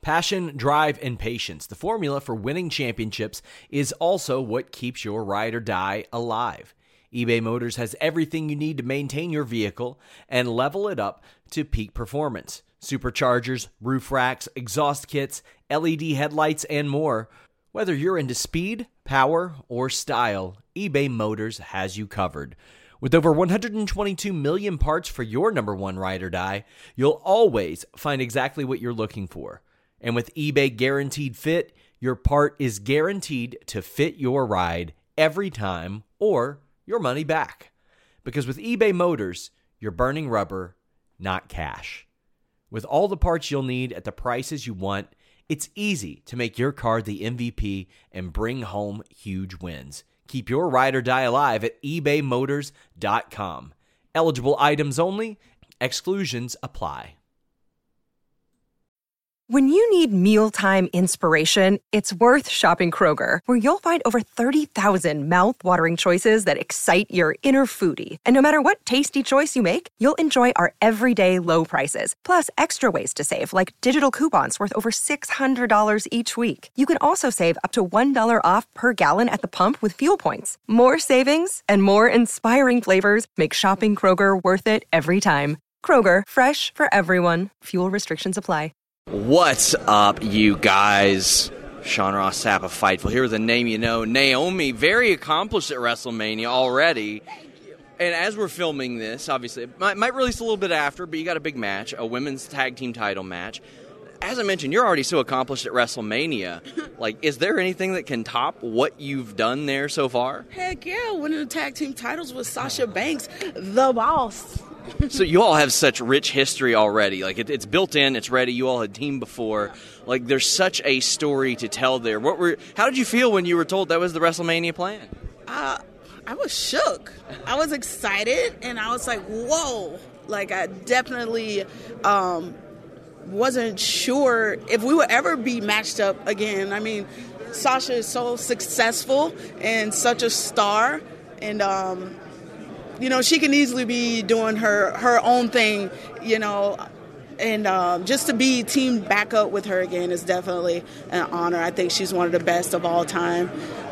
Passion, drive, and patience. The formula for winning championships is also what keeps your ride or die alive. eBay Motors has everything you need to maintain your vehicle and level it up to peak performance. Superchargers, roof racks, exhaust kits, LED headlights, and more. Whether you're into speed, power, or style, eBay Motors has you covered. With over 122 million parts for your number one ride or die, you'll always find exactly what you're looking for. And with eBay Guaranteed Fit, your part is guaranteed to fit your ride every time or your money back. Because with eBay Motors, you're burning rubber, not cash. With all the parts you'll need at the prices you want, it's easy to make your car the MVP and bring home huge wins. Keep your ride or die alive at ebaymotors.com. Eligible items only. Exclusions apply. When you need mealtime inspiration, it's worth shopping Kroger, where you'll find over 30,000 mouth-watering choices that excite your inner foodie. And no matter what tasty choice you make, you'll enjoy our everyday low prices, plus extra ways to save, like digital coupons worth over $600 each week. You can also save up to $1 off per gallon at the pump with fuel points. More savings and more inspiring flavors make shopping Kroger worth it every time. Kroger, fresh for everyone. Fuel restrictions apply. What's up, you guys? Sean Ross Sapp of Fightful here with a name you know. Naomi, very accomplished at WrestleMania already. And as we're filming this, obviously, it might release a little bit after, but you got a big match, a women's tag team title match. As I mentioned, you're already so accomplished at WrestleMania. Like, is there anything that can top what you've done there so far? Heck yeah, winning the tag team titles with Sasha Banks, the boss. So you all have such rich history already. Like, it's built in, it's ready. You all had teamed before. Like, there's such a story to tell there. How did you feel when you were told that was the WrestleMania plan? I was shook. I was excited, and I was like, whoa. Like, I definitely wasn't sure if we would ever be matched up again. I mean, Sasha is so successful and such a star, and you know, she can easily be doing her own thing, you know, and just to be teamed back up with her again is definitely an honor. I think she's one of the best of all time,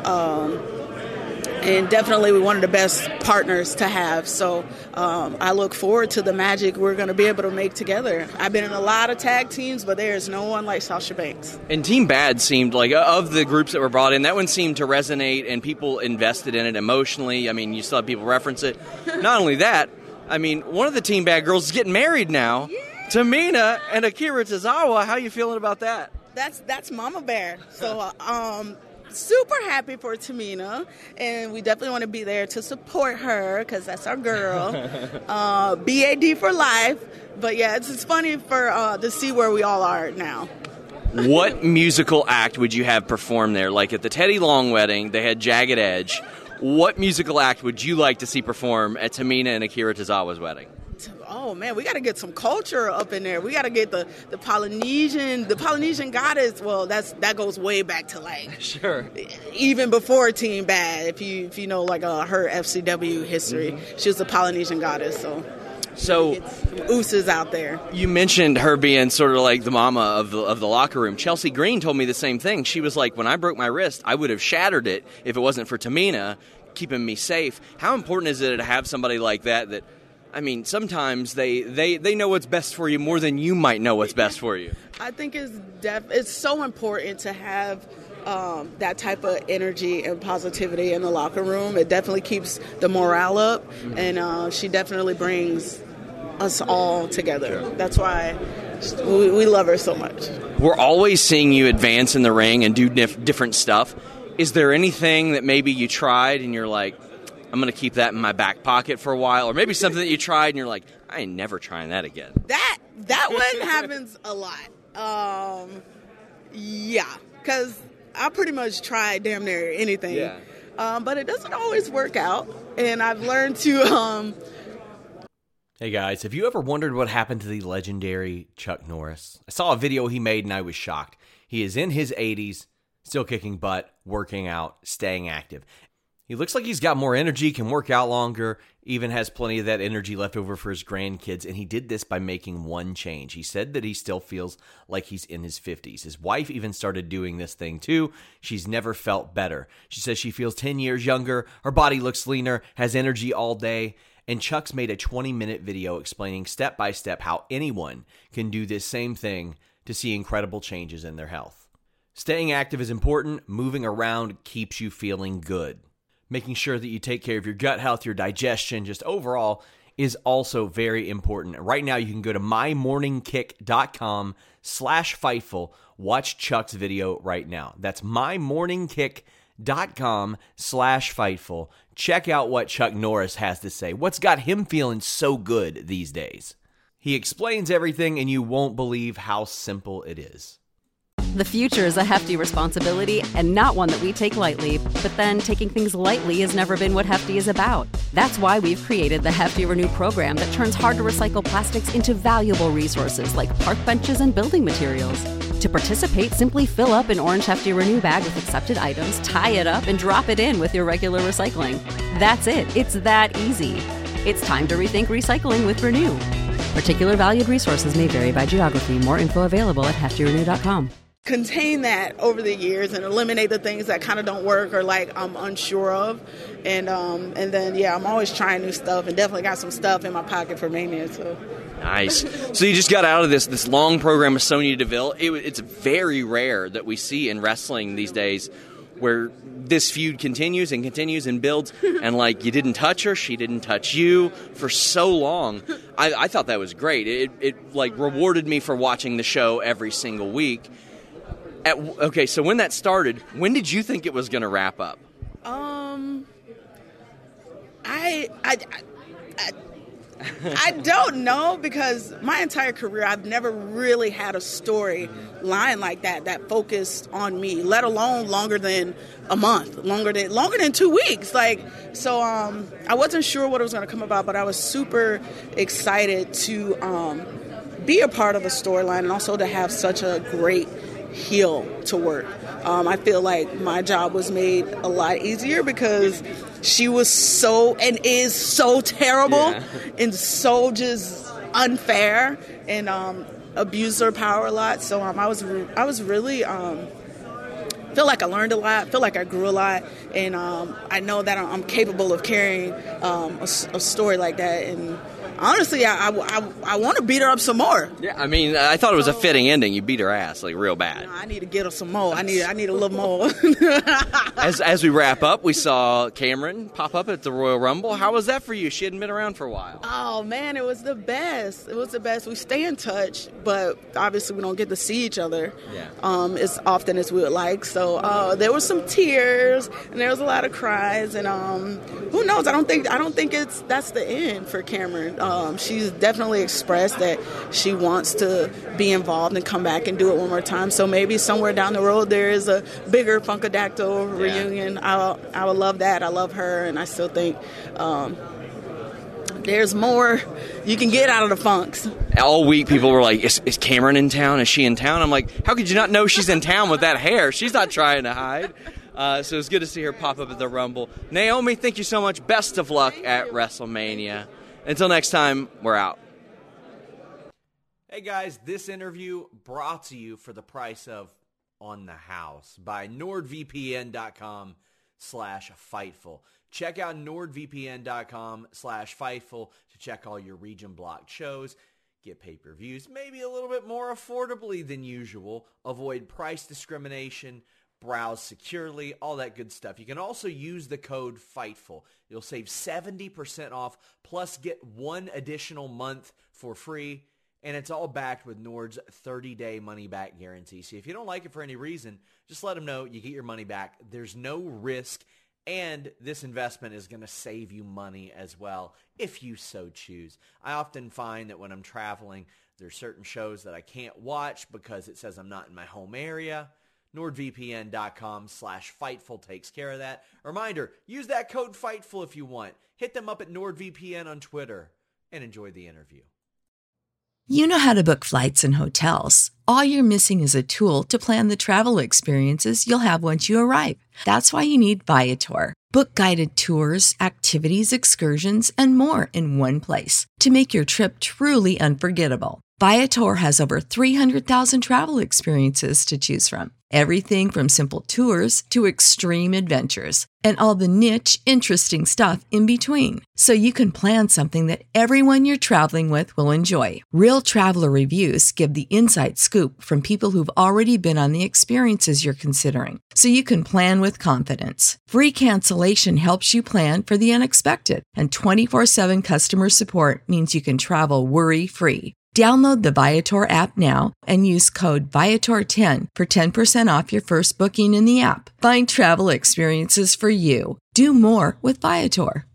and definitely one of the best partners to have. So I look forward to the magic we're going to be able to make together. I've been in a lot of tag teams, but there's no one like Sasha Banks. And Team Bad seemed like, of the groups that were brought in, that one seemed to resonate, and people invested in it emotionally. I mean, you still have people reference it. Not only that, I mean, one of the Team Bad girls is getting married now. Yeah. Tamina and Akira Tozawa. How are you feeling about that? That's Mama Bear. So, super happy for Tamina, and we definitely want to be there to support her because that's our girl. BAD for life. But yeah, it's funny for to see where we all are now. What musical act would you have perform there? Like at the Teddy Long wedding, they had Jagged Edge. What musical act would you like to see perform at Tamina and Akira Tozawa's wedding? Oh man, we got to get some culture up in there. We got to get the Polynesian goddess. Well, that goes way back to like sure, even before Team Bad. If you know like her FCW history, mm-hmm. She was the Polynesian goddess. So ooses out there. You mentioned her being sort of like the mama of the locker room. Chelsea Green told me the same thing. She was like, when I broke my wrist, I would have shattered it if it wasn't for Tamina keeping me safe. How important is it to have somebody like that? I mean, sometimes they know what's best for you more than you might know what's best for you. I think it's so important to have that type of energy and positivity in the locker room. It definitely keeps the morale up, and she definitely brings us all together. That's why we love her so much. We're always seeing you advance in the ring and do different stuff. Is there anything that maybe you tried and you're like, I'm going to keep that in my back pocket for a while, or maybe something that you tried and you're like, I ain't never trying that again? That one happens a lot. Yeah, because I pretty much try damn near anything. Yeah. But it doesn't always work out, and I've learned to... Hey guys, have you ever wondered what happened to the legendary Chuck Norris? I saw a video he made and I was shocked. He is in his 80s, still kicking butt, working out, staying active. He looks like he's got more energy, can work out longer, even has plenty of that energy left over for his grandkids, and he did this by making one change. He said that he still feels like he's in his 50s. His wife even started doing this thing too. She's never felt better. She says she feels 10 years younger, her body looks leaner, has energy all day, and Chuck's made a 20-minute video explaining step by step how anyone can do this same thing to see incredible changes in their health. Staying active is important. Moving around keeps you feeling good. Making sure that you take care of your gut health, your digestion, just overall is also very important. Right now, you can go to mymorningkick.com/Fightful. Watch Chuck's video right now. That's mymorningkick.com/Fightful. Check out what Chuck Norris has to say. What's got him feeling so good these days? He explains everything, and you won't believe how simple it is. The future is a hefty responsibility and not one that we take lightly. But then taking things lightly has never been what Hefty is about. That's why we've created the Hefty Renew program that turns hard-to-recycle plastics into valuable resources like park benches and building materials. To participate, simply fill up an orange Hefty Renew bag with accepted items, tie it up, and drop it in with your regular recycling. That's it. It's that easy. It's time to rethink recycling with Renew. Particular valued resources may vary by geography. More info available at heftyrenew.com. Contain that over the years and eliminate the things that kind of don't work or like I'm unsure of, and then I'm always trying new stuff and definitely got some stuff in my pocket for Mania. So nice. So you just got out of this long program with Sonya Deville. It's very rare that we see in wrestling these days where this feud continues and continues and builds, and like you didn't touch her, she didn't touch you for so long. I thought that was great. It like rewarded me for watching the show every single week. Okay, so when that started, when did you think it was going to wrap up? I don't know, because my entire career I've never really had a story line like that focused on me, let alone longer than a month, longer than 2 weeks. So I wasn't sure what it was going to come about, but I was super excited to be a part of a storyline and also to have such a great heel to work. I feel like my job was made a lot easier because she was so and is so terrible and so just unfair and abused her power a lot. So I was really feel like I learned a lot, feel like I grew a lot, and I know that I'm capable of carrying a story like that. And honestly, I want to beat her up some more. Yeah, I mean, I thought it was a fitting ending. You beat her ass, like, real bad. No, I need to get her some more. I need a little more. As we wrap up, we saw Cameron pop up at the Royal Rumble. How was that for you? She hadn't been around for a while. Oh, man, it was the best. It was the best. We stay in touch, but obviously we don't get to see each other as often as we would like. So there were some tears, and there was a lot of cries, and who knows? I don't think that's the end for Cameron. She's definitely expressed that she wants to be involved and come back and do it one more time. So maybe somewhere down the road there is a bigger Funkadactyl reunion. I would love that. I love her, and I still think there's more you can get out of the Funks. All week people were like, is Cameron in town? Is she in town? I'm like, how could you not know she's in town with that hair? She's not trying to hide. So it's good to see her pop up at the Rumble. Naomi, thank you so much. Best of luck at WrestleMania. Until next time, we're out. Hey guys, this interview brought to you for the price of On the House by NordVPN.com/Fightful. Check out NordVPN.com/Fightful to check all your region blocked shows, get pay-per-views, maybe a little bit more affordably than usual, avoid price discrimination, browse securely, all that good stuff. You can also use the code FIGHTFUL. You'll save 70% off, plus get one additional month for free, and it's all backed with Nord's 30-day money-back guarantee. So if you don't like it for any reason, just let them know you get your money back. There's no risk, and this investment is going to save you money as well, if you so choose. I often find that when I'm traveling, there's certain shows that I can't watch because it says I'm not in my home area. NordVPN.com/Fightful takes care of that. Reminder, use that code FIGHTFUL if you want. Hit them up at NordVPN on Twitter and enjoy the interview. You know how to book flights and hotels. All you're missing is a tool to plan the travel experiences you'll have once you arrive. That's why you need Viator. Book guided tours, activities, excursions, and more in one place to make your trip truly unforgettable. Viator has over 300,000 travel experiences to choose from. Everything from simple tours to extreme adventures and all the niche, interesting stuff in between. So you can plan something that everyone you're traveling with will enjoy. Real traveler reviews give the inside scoop from people who've already been on the experiences you're considering. So you can plan with confidence. Free cancellation helps you plan for the unexpected. And 24/7 customer support means you can travel worry-free. Download the Viator app now and use code Viator10 for 10% off your first booking in the app. Find travel experiences for you. Do more with Viator.